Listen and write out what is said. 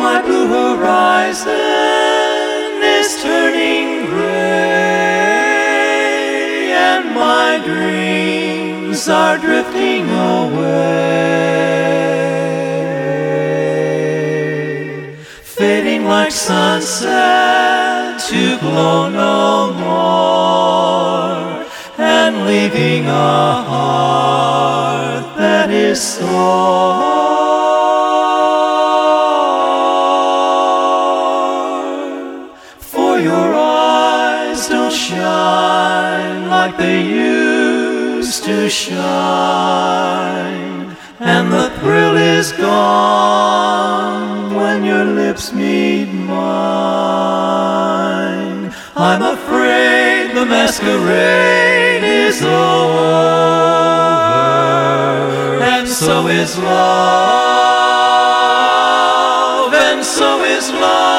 My blue horizon is turning gray, and my dreams are drifting away, fading like sunset to glow no more, and leaving a heart that is sore. For your eyes don't shine like they used to shine, and the thrill is gone when your lips meet mine. I'm afraid the masquerade is over, and so is love, and so is love.